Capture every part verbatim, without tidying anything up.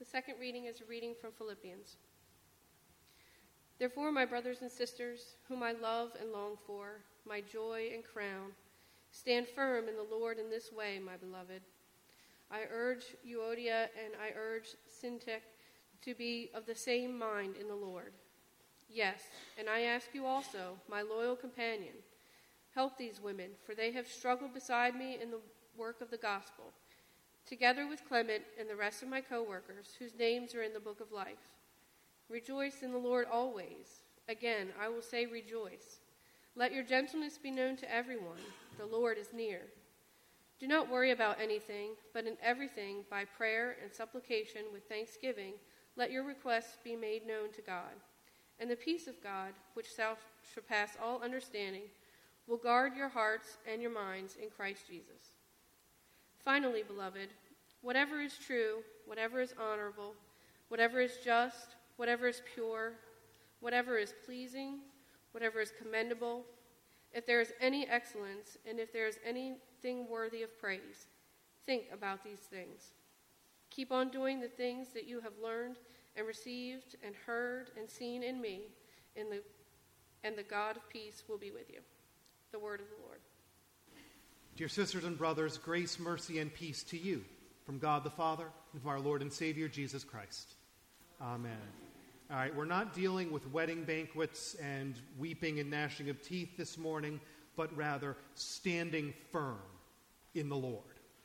second reading is a reading from Philippians. Therefore, my brothers and sisters, whom I love and long for, my joy and crown, stand firm in the Lord in this way, my beloved. I urge Euodia and I urge Syntyche to be of the same mind in the Lord. Yes, and I ask you also, my loyal companion, help these women, for they have struggled beside me in the work of the gospel, together with Clement and the rest of my co-workers, whose names are in the book of life. Rejoice in the Lord always. Again, I will say rejoice. Let your gentleness be known to everyone. The Lord is near. Do not worry about anything, but in everything, by prayer and supplication with thanksgiving, let your requests be made known to God. And the peace of God, which shall surpass all understanding, will guard your hearts and your minds in Christ Jesus. Finally, beloved, whatever is true, whatever is honorable, whatever is just, whatever is pure, whatever is pleasing, whatever is commendable, if there is any excellence, and if there is anything worthy of praise, think about these things. Keep on doing the things that you have learned and received and heard and seen in me, in the, and the God of peace will be with you. The word of the Lord. Dear sisters and brothers, grace, mercy, and peace to you from God the Father and from our Lord and Savior, Jesus Christ. Amen. All right, we're not dealing with wedding banquets and weeping and gnashing of teeth this morning, but rather standing firm in the Lord.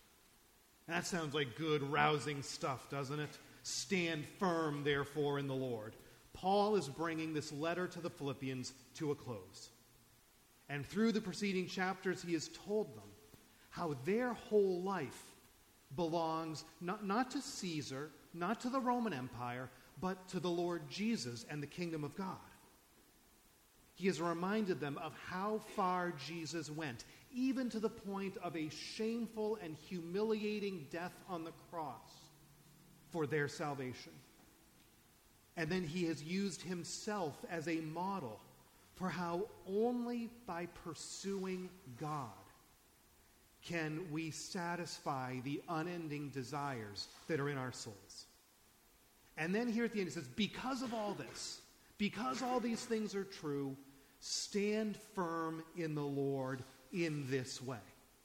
That sounds like good, rousing stuff, doesn't it? Stand firm, therefore, in the Lord. Paul is bringing this letter to the Philippians to a close. And through the preceding chapters, he has told them how their whole life belongs not, not to Caesar, not to the Roman Empire, but to the Lord Jesus and the kingdom of God. He has reminded them of how far Jesus went, even to the point of a shameful and humiliating death on the cross for their salvation. And then he has used himself as a model for how only by pursuing God can we satisfy the unending desires that are in our souls. And then here at the end he says, because of all this, because all these things are true, stand firm in the Lord in this way.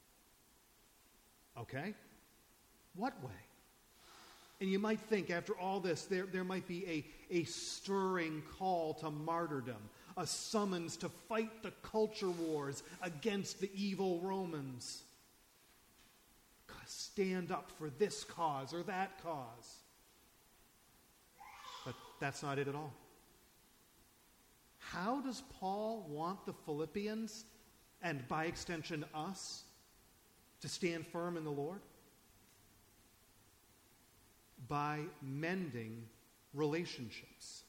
Okay? What way? And you might think after all this, there, there might be a, a stirring call to martyrdom, a summons to fight the culture wars against the evil Romans. Stand up for this cause or that cause. But that's not it at all. How does Paul want the Philippians, and by extension us, to stand firm in the Lord? By mending relationships.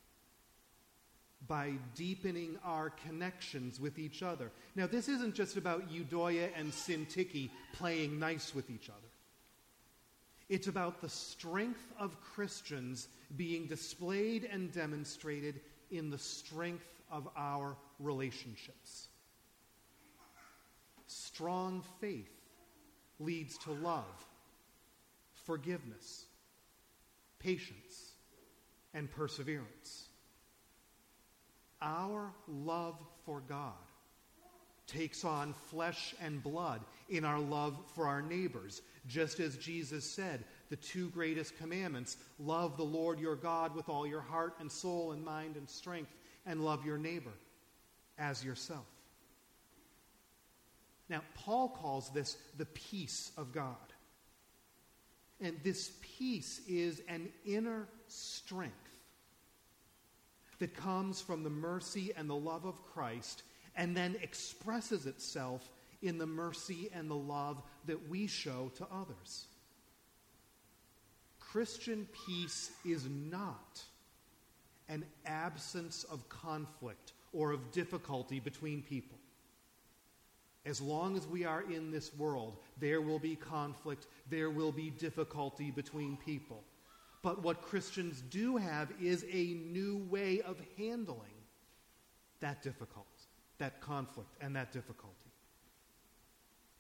By deepening our connections with each other. Now, this isn't just about Euodia and Syntyche playing nice with each other. It's about the strength of Christians being displayed and demonstrated in the strength of our relationships. Strong faith leads to love, forgiveness, patience, and perseverance. Our love for God takes on flesh and blood in our love for our neighbors. Just as Jesus said, the two greatest commandments, love the Lord your God with all your heart and soul and mind and strength, and love your neighbor as yourself. Now, Paul calls this the peace of God. And this peace is an inner strength that comes from the mercy and the love of Christ, and then expresses itself in the mercy and the love that we show to others. Christian peace is not an absence of conflict or of difficulty between people. As long as we are in this world, there will be conflict, there will be difficulty between people. But what Christians do have is a new way of handling that difficulty, that conflict, and that difficulty.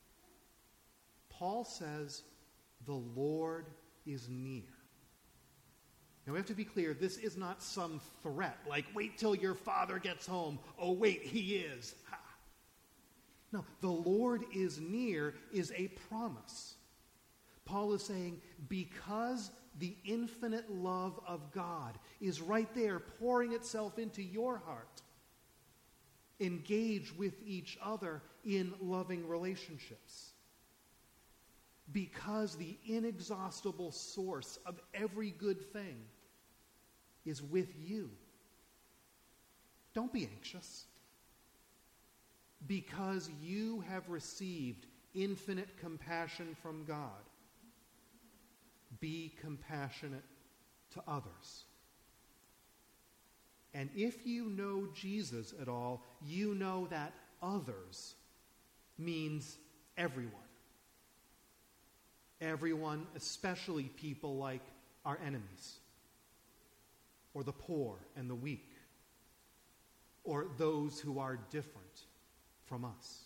Paul says, the Lord is near. Now we have to be clear, this is not some threat, like, wait till your father gets home. Oh, wait, he is. Ha. No, the Lord is near is a promise. Paul is saying, because the infinite love of God is right there pouring itself into your heart, engage with each other in loving relationships. Because the inexhaustible source of every good thing is with you. Don't be anxious. Because you have received infinite compassion from God, be compassionate to others. And if you know Jesus at all, you know that others means everyone. Everyone, especially people like our enemies, or the poor and the weak, or those who are different from us.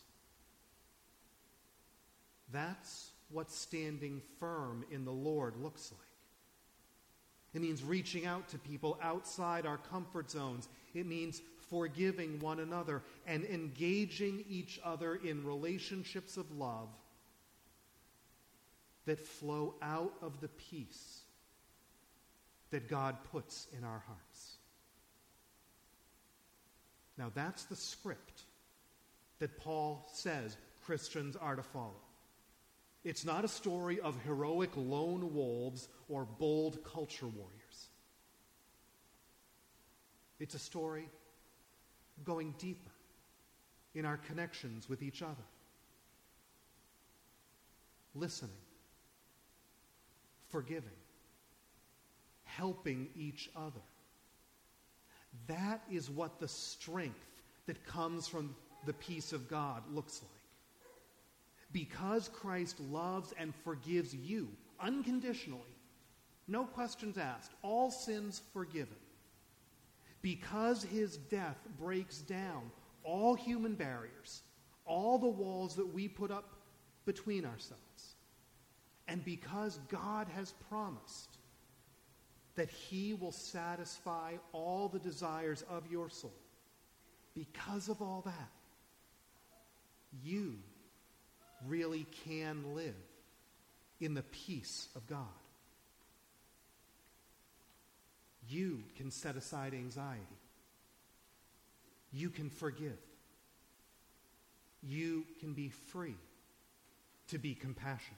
That's what standing firm in the Lord looks like. It means reaching out to people outside our comfort zones. It means forgiving one another and engaging each other in relationships of love that flow out of the peace that God puts in our hearts. Now that's the script that Paul says Christians are to follow. It's not a story of heroic lone wolves or bold culture warriors. It's a story going deeper in our connections with each other. Listening, forgiving, helping each other. That is what the strength that comes from the peace of God looks like. Because Christ loves and forgives you unconditionally, no questions asked, all sins forgiven. Because his death breaks down all human barriers, all the walls that we put up between ourselves. And because God has promised that he will satisfy all the desires of your soul, because of all that, you really can live in the peace of God. You can set aside anxiety. You can forgive. You can be free to be compassionate.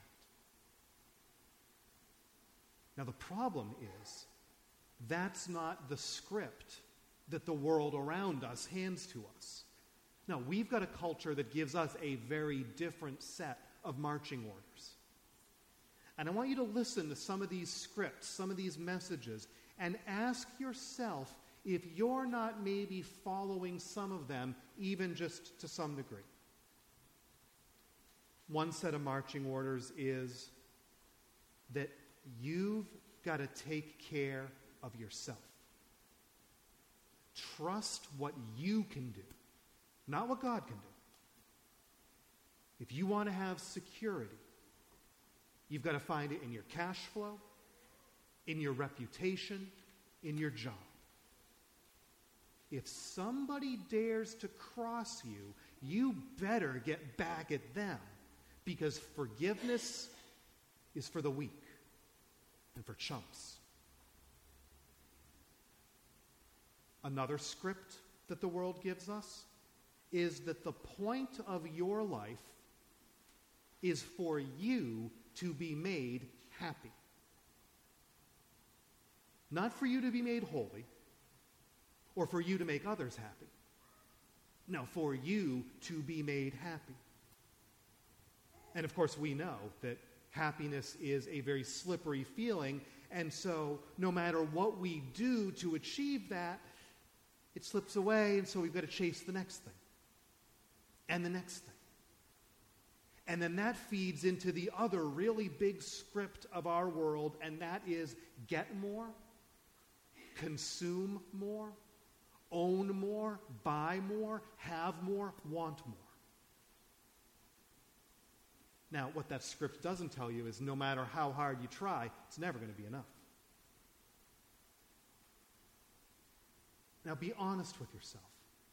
Now the problem is, that's not the script that the world around us hands to us. No, we've got a culture that gives us a very different set of marching orders. And I want you to listen to some of these scripts, some of these messages, and ask yourself if you're not maybe following some of them, even just to some degree. One set of marching orders is that you've got to take care of yourself. Trust what you can do, not what God can do. If you want to have security, you've got to find it in your cash flow, in your reputation, in your job. If somebody dares to cross you, you better get back at them, because forgiveness is for the weak and for chumps. Another script that the world gives us is that the point of your life is for you to be made happy. Not for you to be made holy or for you to make others happy. No, for you to be made happy. And of course we know that happiness is a very slippery feeling, and so no matter what we do to achieve that, it slips away, and so we've got to chase the next thing. And the next thing. And then that feeds into the other really big script of our world, and that is get more, consume more, own more, buy more, have more, want more. Now, what that script doesn't tell you is no matter how hard you try, it's never going to be enough. Now be honest with yourself.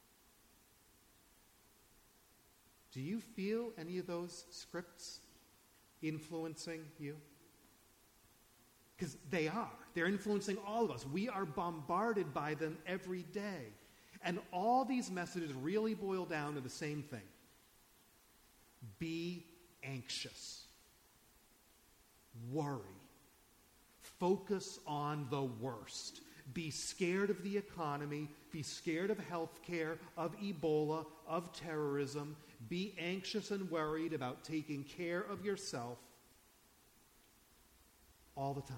Do you feel any of those scripts influencing you? Because they are. They're influencing all of us. We are bombarded by them every day. And all these messages really boil down to the same thing. Be anxious. Worry. Focus on the worst. Be scared of the economy. Be scared of healthcare, of Ebola, of terrorism. Be anxious and worried about taking care of yourself all the time.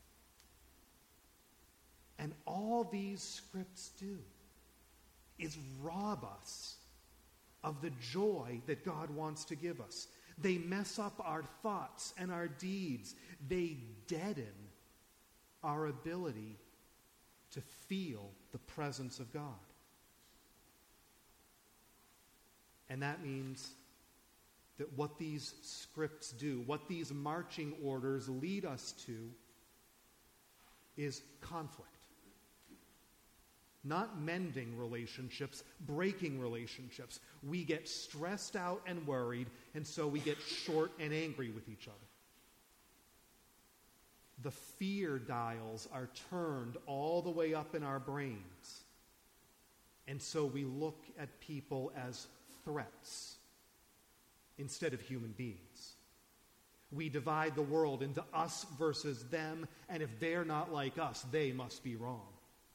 And all these scripts do is rob us of the joy that God wants to give us. They mess up our thoughts and our deeds. They deaden our ability to feel the presence of God. And that means that what these scripts do, what these marching orders lead us to, is conflict. Not mending relationships, breaking relationships. We get stressed out and worried, and so we get short and angry with each other. The fear dials are turned all the way up in our brains, and so we look at people as threats instead of human beings. We divide the world into us versus them, and if they're not like us, they must be wrong.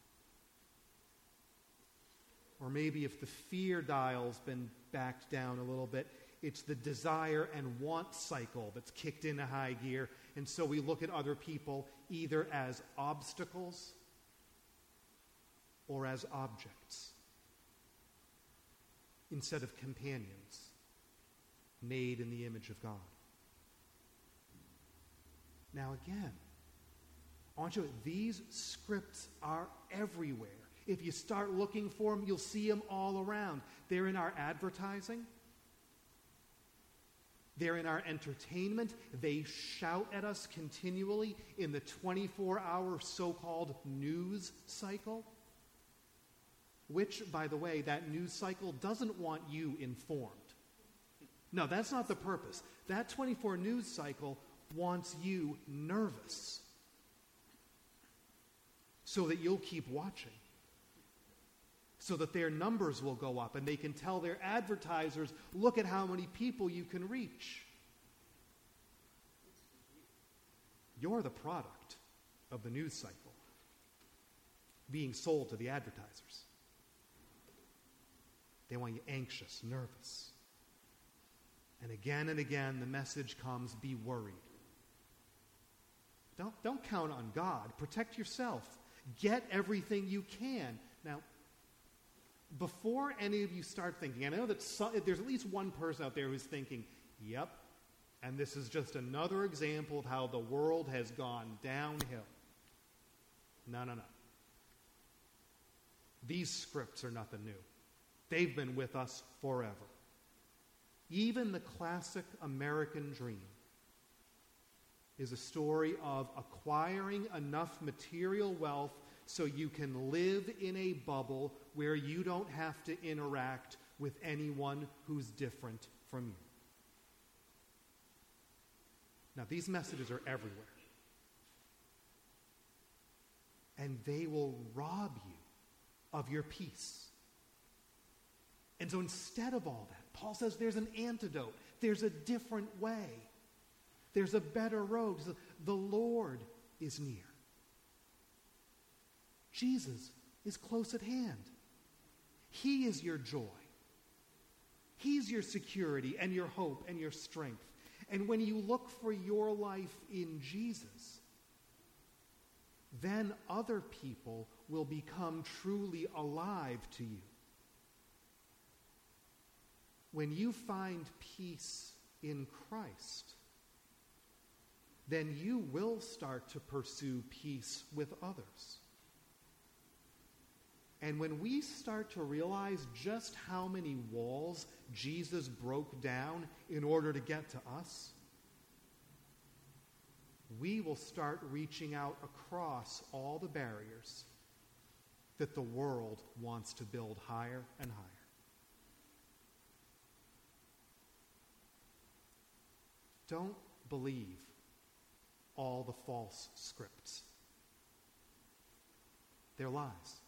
Or maybe if the fear dial's been backed down a little bit, it's the desire and want cycle that's kicked into high gear, and so we look at other people either as obstacles or as objects instead of companions made in the image of God. Now again, I want you to know these scripts are everywhere. If you start looking for them, you'll see them all around. They're in our advertising. They're in our entertainment. They shout at us continually in the twenty-four hour so-called news cycle, which, by the way, that news cycle doesn't want you informed. No, that's not the purpose. That twenty-four news cycle wants you nervous so that you'll keep watching, so that their numbers will go up and they can tell their advertisers, look at how many people you can reach. You're the product of the news cycle being sold to the advertisers. They want you anxious, nervous. And again and again the message comes, be worried. Don't, don't count on God. Protect yourself. Get everything you can. Now, before any of you start thinking, I know that some, there's at least one person out there who's thinking, yep, and this is just another example of how the world has gone downhill. No, no, no. These scripts are nothing new. They've been with us forever. Even the classic American dream is a story of acquiring enough material wealth so you can live in a bubble where you don't have to interact with anyone who's different from you. Now, these messages are everywhere. And they will rob you of your peace. And so instead of all that, Paul says there's an antidote. There's a different way. There's a better road. The Lord is near. Jesus is close at hand. He is your joy. He's your security and your hope and your strength. And when you look for your life in Jesus, then other people will become truly alive to you. When you find peace in Christ, then you will start to pursue peace with others. And when we start to realize just how many walls Jesus broke down in order to get to us, we will start reaching out across all the barriers that the world wants to build higher and higher. Don't believe all the false scripts. They're lies.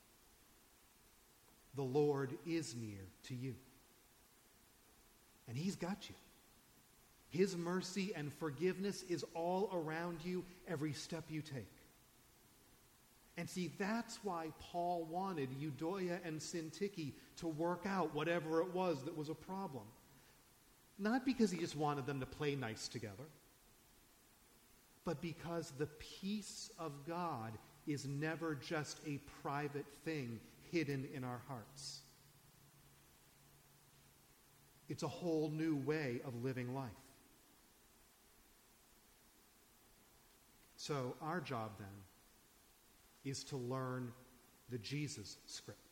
The Lord is near to you. And he's got you. His mercy and forgiveness is all around you every step you take. And see, that's why Paul wanted Euodia and Syntyche to work out whatever it was that was a problem. Not because he just wanted them to play nice together, but because the peace of God is never just a private thing hidden in our hearts. It's a whole new way of living life. So our job then is to learn the Jesus script.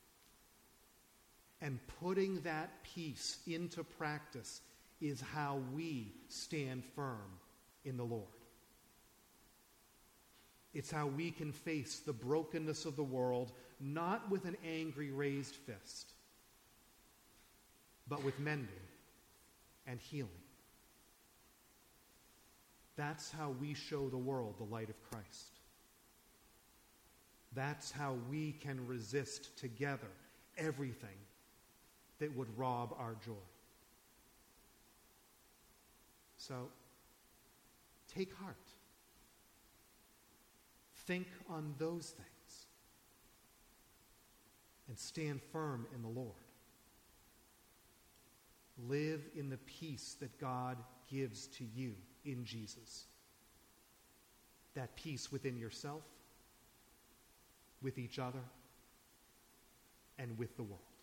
And putting that peace into practice is how we stand firm in the Lord. It's how we can face the brokenness of the world, not with an angry raised fist, but with mending and healing. That's how we show the world the light of Christ. That's how we can resist together everything that would rob our joy. So, take heart. Think on those things. And stand firm in the Lord. Live in the peace that God gives to you in Jesus. That peace within yourself, with each other, and with the world.